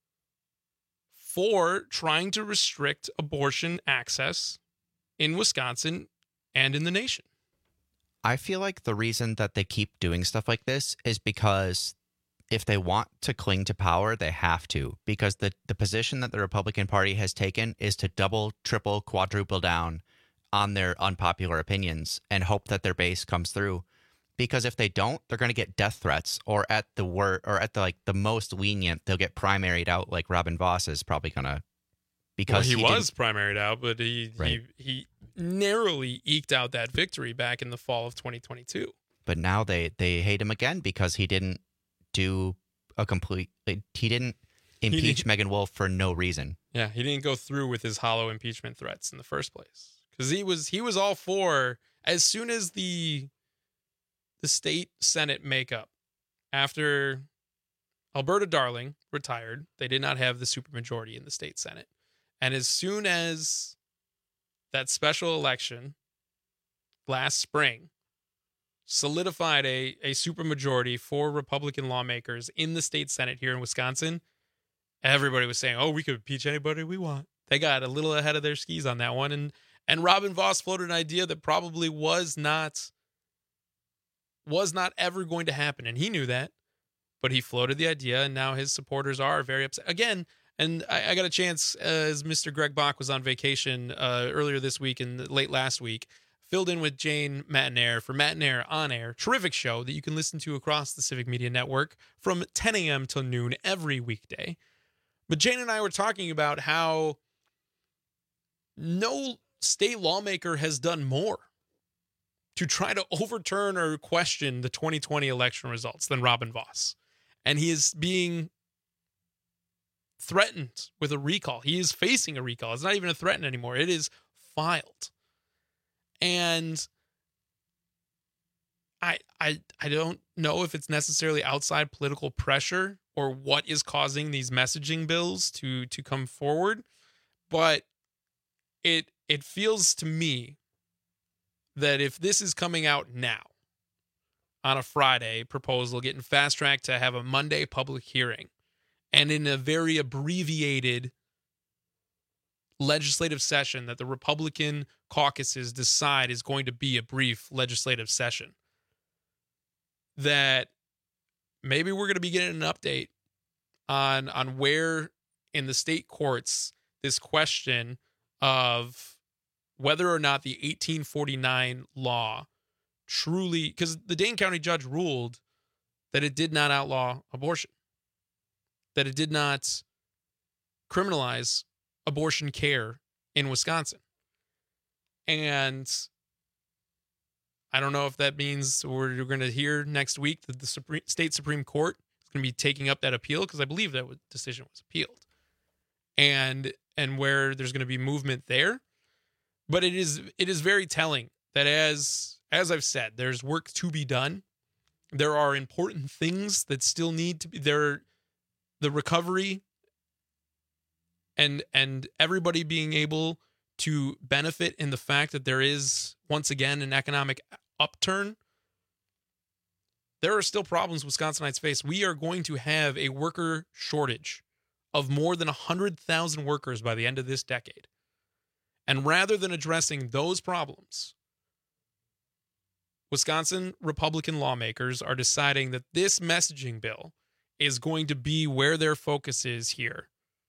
for trying to restrict abortion access in Wisconsin and in the nation. I feel like the reason that they keep doing stuff like this is because if they want to cling to power, they have to. Because the position that the Republican Party has taken is to double, triple, quadruple down on their unpopular opinions and hope that their base comes through. Because if they don't, they're going to get death threats, or at the most lenient, they'll get primaried out, like Robin Voss is probably going to. Because he was primaried out, but he narrowly eked out that victory back in the fall of 2022. But now they hate him again because he didn't do he didn't impeach Megan Wolf for no reason. Yeah, he didn't go through with his hollow impeachment threats in the first place. Because he was all for, as soon as the the state Senate makeup. After Alberta Darling retired, they did not have the supermajority in the state Senate. And as soon as that special election last spring solidified a supermajority for Republican lawmakers in the state Senate here in Wisconsin, everybody was saying, oh, we could impeach anybody we want. They got a little ahead of their skis on that one. And Robin Vos floated an idea that probably was not ever going to happen. And he knew that, but he floated the idea, and now his supporters are very upset. Again, and I got a chance, as Mr. Greg Bach was on vacation earlier this week and late last week, filled in with Jane Matinaire for Matinaire On Air. Terrific show that you can listen to across the Civic Media Network from 10 a.m. till noon every weekday. But Jane and I were talking about how no state lawmaker has done more to try to overturn or question the 2020 election results than Robin Vos. And he is being threatened with a recall. He is facing a recall. It's not even a threat anymore. It is filed. And I don't know if it's necessarily outside political pressure or what is causing these messaging bills to come forward, but it feels to me that if this is coming out now on a Friday proposal, getting fast-tracked to have a Monday public hearing, and in a very abbreviated legislative session that the Republican caucuses decide is going to be a brief legislative session, that maybe we're going to be getting an update on where in the state courts this question of whether or not the 1849 law truly, because the Dane County judge ruled that it did not outlaw abortion, that it did not criminalize abortion care in Wisconsin. And I don't know if that means we're going to hear next week that the state Supreme Court is going to be taking up that appeal, because I believe that decision was appealed, and where there's going to be movement there. But it is very telling that as I've said, there's work to be done. There are important things that still need to be there. The recovery and everybody being able to benefit in the fact that there is, once again, an economic upturn. There are still problems Wisconsinites face. We are going to have a worker shortage of more than 100,000 workers by the end of this decade. And rather than addressing those problems, Wisconsin Republican lawmakers are deciding that this messaging bill is going to be where their focus is here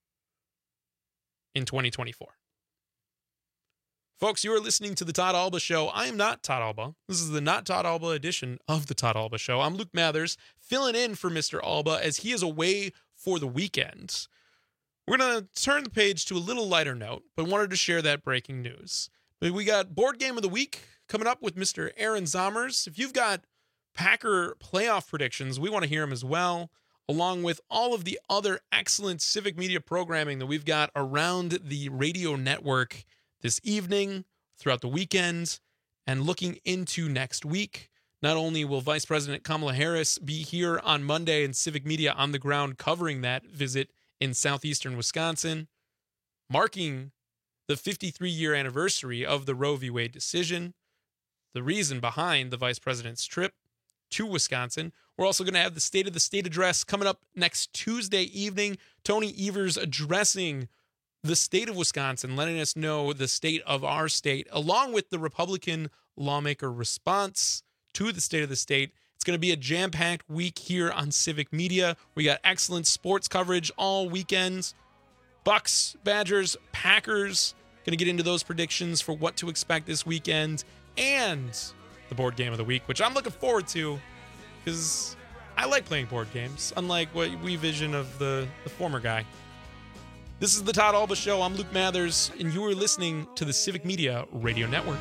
in 2024. Folks, you are listening to the Todd Alba Show. I am not Todd Alba. This is the Not Todd Alba edition of the Todd Alba Show. I'm Luke Mathers, filling in for Mr. Alba as he is away for the weekend. We're going to turn the page to a little lighter note, but wanted to share that breaking news. We got Board Game of the Week coming up with Mr. Aaron Zommers. If you've got Packer playoff predictions, we want to hear them as well, along with all of the other excellent civic media programming that we've got around the radio network this evening, throughout the weekend, and looking into next week. Not only will Vice President Kamala Harris be here on Monday and civic media on the ground covering that visit in southeastern Wisconsin, marking the 53-year anniversary of the Roe v. Wade decision, the reason behind the vice president's trip to Wisconsin. We're also going to have the State of the State address coming up next Tuesday evening. Tony Evers addressing the state of Wisconsin, letting us know the state of our state, along with the Republican lawmaker response to the State of the State. It's going to be a jam-packed week here on Civic Media. We got excellent sports coverage all weekend. Bucks, Badgers, Packers. Going to get into those predictions for what to expect this weekend, and the Board Game of the Week, which I'm looking forward to because I like playing board games, unlike what we vision of the former guy. This is the Todd Alba Show. I'm Luke Mathers, and you are listening to the Civic Media Radio Network.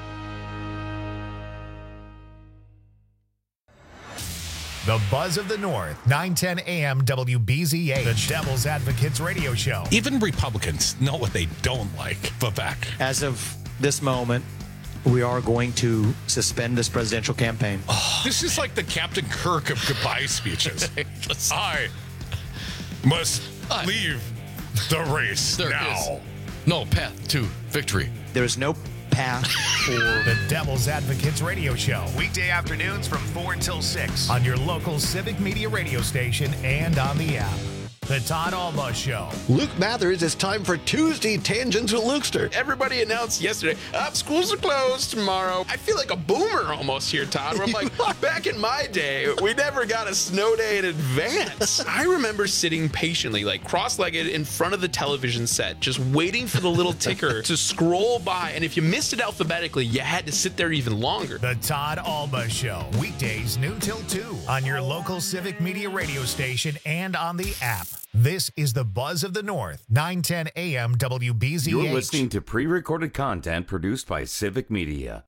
The Buzz of the North, 910 AM WBZH, the Devil's Advocates radio show. Even Republicans know what they don't like. Vivek. As of this moment, we are going to suspend this presidential campaign. This is like the Captain Kirk of goodbye speeches. I must leave the race now. No path to victory. There is no path for the Devil's Advocates Radio Show. Weekday afternoons from 4 until 6 on your local Civic Media radio station and on the app. The Todd Alba Show. Luke Mathers, it's time for Tuesday Tangents with Lukester. Everybody announced yesterday, schools are closed tomorrow. I feel like a boomer almost here, Todd, where I'm like, back in my day, we never got a snow day in advance. I remember sitting patiently, like cross-legged in front of the television set, just waiting for the little ticker to scroll by. And if you missed it alphabetically, you had to sit there even longer. The Todd Alba Show. Weekdays noon till 2 on your local Civic Media radio station and on the app. This is the Buzz of the North, 910 AM WBZH. You're listening to pre-recorded content produced by Civic Media.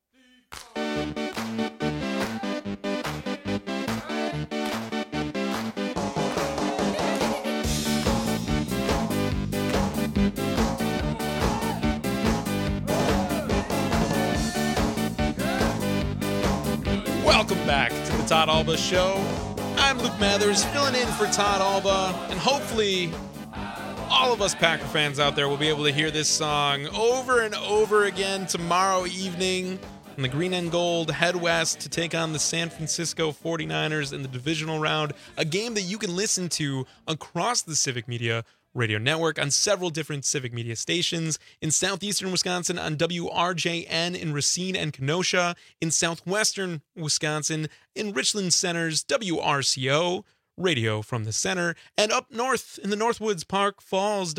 Welcome back to the Todd Alba Show. I'm Luke Mathers, filling in for Todd Alba, and hopefully all of us Packer fans out there will be able to hear this song over and over again tomorrow evening when the Green and Gold head west to take on the San Francisco 49ers in the divisional round, a game that you can listen to across the Civic Media radio network on several different Civic Media stations, in southeastern Wisconsin on WRJN in Racine and Kenosha, in southwestern Wisconsin in Richland Center's WRCO, radio from the center, and up north in the Northwoods Park Falls,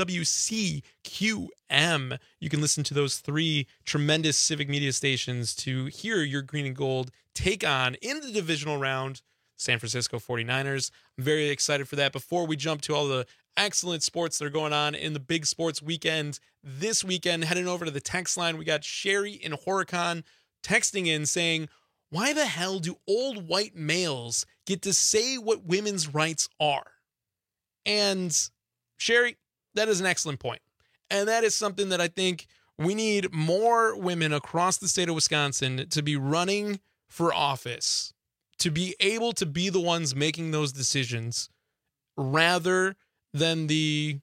WCQM. You can listen to those three tremendous Civic Media stations to hear your Green and Gold take on, in the divisional round, San Francisco 49ers. I'm very excited for that. Before we jump to all the excellent sports that are going on in the big sports weekend this weekend, heading over to the text line, we got Sherry in Horicon texting in saying, why the hell do old white males get to say what women's rights are? And Sherry, that is an excellent point. And that is something that I think we need more women across the state of Wisconsin to be running for office, to be able to be the ones making those decisions rather than the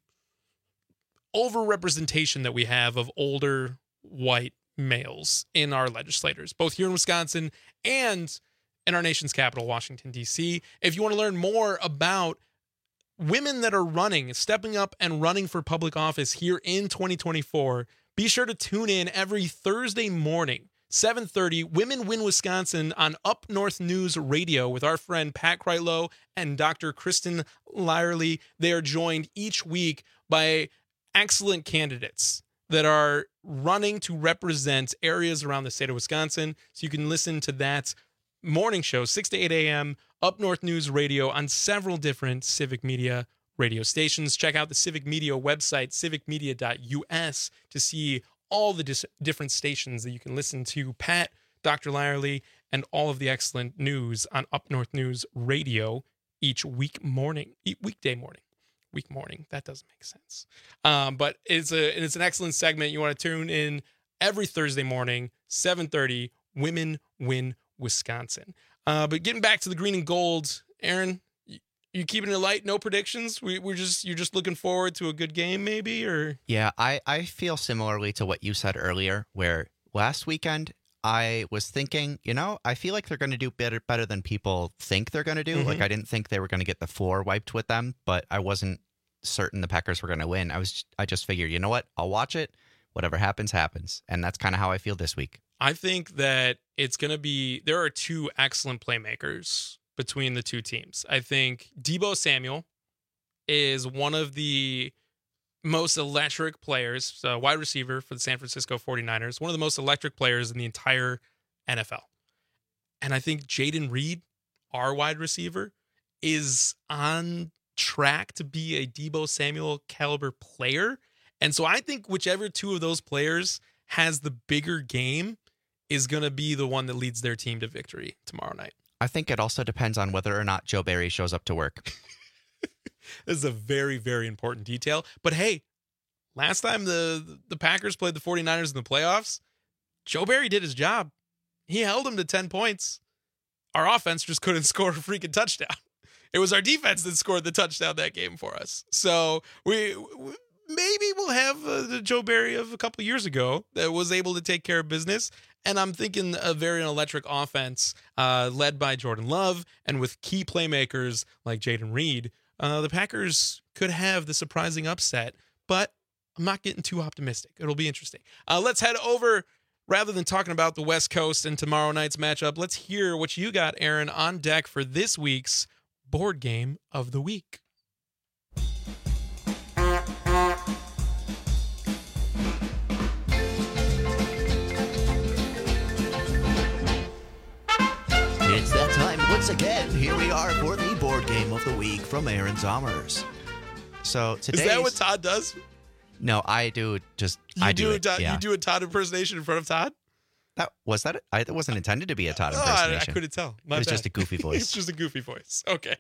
overrepresentation that we have of older white males in our legislators, both here in Wisconsin and in our nation's capital, Washington, D.C. If you want to learn more about women that are running, stepping up and running for public office here in 2024, be sure to tune in every Thursday morning, 7:30, Women Win Wisconsin on Up North News Radio with our friend Pat Kreitlow and Dr. Kristen Lyerly. They are joined each week by excellent candidates that are running to represent areas around the state of Wisconsin. So you can listen to that morning show, 6 to 8 a.m., Up North News Radio on several different Civic Media radio stations. Check out the Civic Media website, civicmedia.us, to see all the different stations that you can listen to Pat, Dr. Lyerly, and all of the excellent news on Up North News Radio each weekday morning. That doesn't make sense. But it's an excellent segment. You want to tune in every Thursday morning, 7:30, Women Win Wisconsin. But getting back to the Green and Gold, Aaron, you keeping it light? No predictions? You're just looking forward to a good game, maybe? Or yeah, I feel similarly to what you said earlier, where last weekend I was thinking, I feel like they're going to do better than people think they're going to do. Mm-hmm. Like I didn't think they were going to get the floor wiped with them, but I wasn't certain the Packers were going to win. I just figured, you know what? I'll watch it. Whatever happens, happens. And that's kind of how I feel this week. I think that it's going to be, there are two excellent playmakers between the two teams. I think Deebo Samuel is one of the most electric players, wide receiver for the San Francisco 49ers, one of the most electric players in the entire NFL. And I think Jaden Reed, our wide receiver, is on track to be a Deebo Samuel caliber player. And so I think whichever two of those players has the bigger game is going to be the one that leads their team to victory tomorrow night. I think it also depends on whether or not Joe Barry shows up to work. This is a very, very important detail. But hey, last time the Packers played the 49ers in the playoffs, Joe Barry did his job. He held him to 10 points. Our offense just couldn't score a freaking touchdown. It was our defense that scored the touchdown that game for us. So we maybe we'll have the Joe Barry of a couple years ago that was able to take care of business. And I'm thinking a very electric offense led by Jordan Love and with key playmakers like Jaden Reed. The Packers could have the surprising upset, but I'm not getting too optimistic. It'll be interesting. Let's head over, rather than talking about the West Coast and tomorrow night's matchup, let's hear what you got, Aaron, on deck for this week's Board Game of the Week. It's that time once again. Here we are for the Board Game of the Week from Aaron Zommers. So today, is that what Todd does? No, I do just. You do a Todd impersonation in front of Todd? That it? It wasn't intended to be a Todd impersonation. I couldn't tell. It was just a goofy voice. It's just a goofy voice. Okay.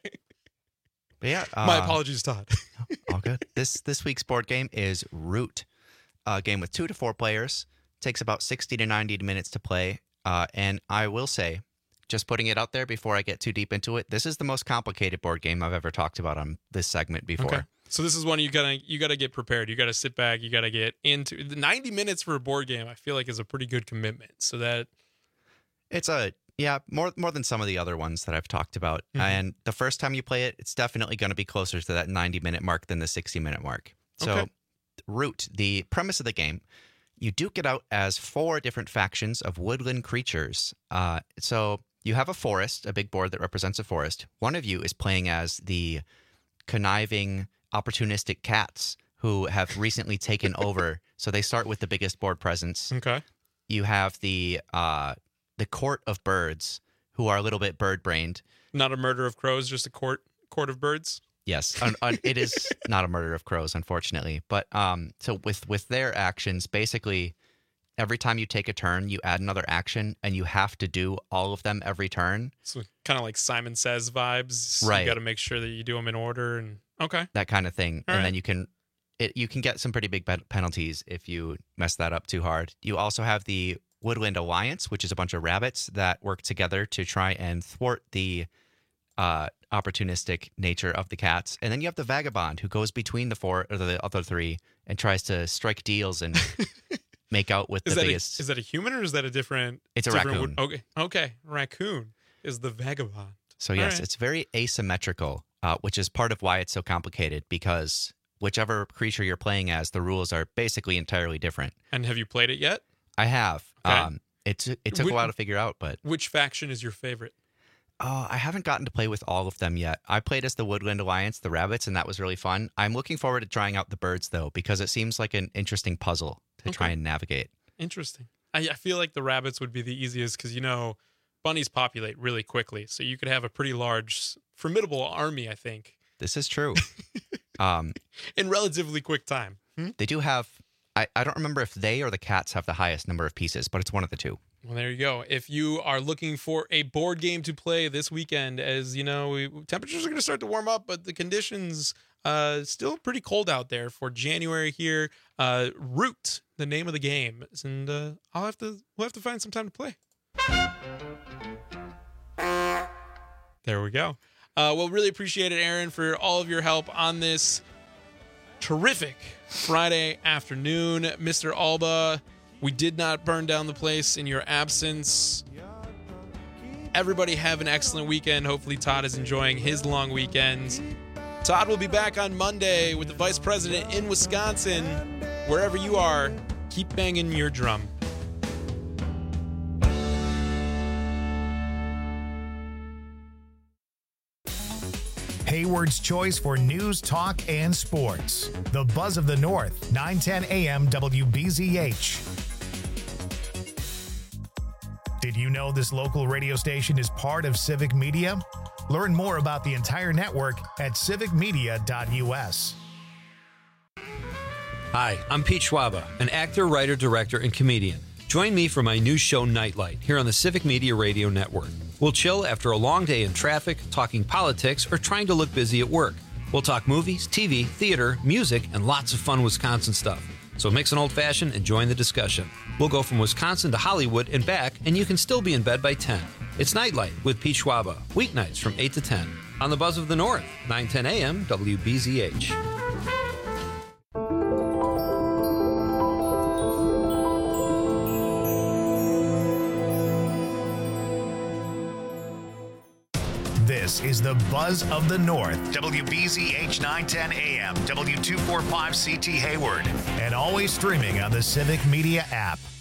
But yeah. My apologies, Todd. All good. This week's board game is Root. A game with 2 to 4 players. Takes about 60 to 90 minutes to play. And I will say, just putting it out there before I get too deep into it, this is the most complicated board game I've ever talked about on this segment before. Okay. So this is one you gotta get prepared. You gotta sit back. You gotta get into the 90 minutes for a board game. I feel like is a pretty good commitment. So that it's more than some of the other ones that I've talked about. Mm-hmm. And the first time you play it, it's definitely going to be closer to that 90-minute mark than the 60-minute mark. So okay. Root, the premise of the game, you duke it out as 4 different factions of woodland creatures. So you have a forest, a big board that represents a forest. One of you is playing as the conniving, opportunistic cats who have recently taken over. So they start with the biggest board presence. Okay. You have the court of birds who are a little bit bird-brained. Not a murder of crows, just a court of birds? Yes. It is not a murder of crows, unfortunately. But so with their actions, basically, every time you take a turn, you add another action, and you have to do all of them every turn. So kind of like Simon Says vibes. Right. You got to make sure that you do them in order. And okay. That kind of thing. All and right. Then you can get some pretty big penalties if you mess that up too hard. You also have the Woodland Alliance, which is a bunch of rabbits that work together to try and thwart the opportunistic nature of the cats. And then you have the Vagabond, who goes between the other 3 and tries to strike deals and make out with the biggest. Is that a human or is that a different? It's a raccoon. Okay. Raccoon is the Vagabond. So yes, It's very asymmetrical, which is part of why it's so complicated, because whichever creature you're playing as, the rules are basically entirely different. And have you played it yet? I have. Okay. It took a while to figure out, but which faction is your favorite? I haven't gotten to play with all of them yet. I played as the Woodland Alliance, the rabbits, and that was really fun. I'm looking forward to trying out the birds, though, because it seems like an interesting puzzle to try and navigate. Interesting. I feel like the rabbits would be the easiest because, bunnies populate really quickly. So you could have a pretty large, formidable army, I think. This is true. In relatively quick time. They do have... I don't remember if they or the cats have the highest number of pieces, but it's one of the 2. Well, there you go. If you are looking for a board game to play this weekend, as temperatures are going to start to warm up, but the conditions still pretty cold out there for January here. Root, the name of the game, and we'll have to find some time to play. There we go. Well, really appreciate it, Aaron, for all of your help on this terrific Friday afternoon. Mr. Alba, we did not burn down the place in your absence. Everybody have an excellent weekend. Hopefully Todd is enjoying his long weekend. Todd will be back on Monday with the vice president in Wisconsin. Wherever you are, keep banging your drum. Hayward's choice for news, talk, and sports. The Buzz of the North, 910 AM WBZH. Did you know this local radio station is part of Civic Media? Learn more about the entire network at civicmedia.us. Hi, I'm Pete Schwaba, an actor, writer, director, and comedian. Join me for my new show, Nightlight, here on the Civic Media Radio Network. We'll chill after a long day in traffic, talking politics, or trying to look busy at work. We'll talk movies, TV, theater, music, and lots of fun Wisconsin stuff. So mix an old-fashioned and join the discussion. We'll go from Wisconsin to Hollywood and back, and you can still be in bed by 10. It's Nightlight with Pete Schwaba, weeknights from 8 to 10. On the Buzz of the North, 9:10 a.m. WBZH. This is the Buzz of the North, WBZH 910 AM, W245CT Hayward, and always streaming on the Civic Media app.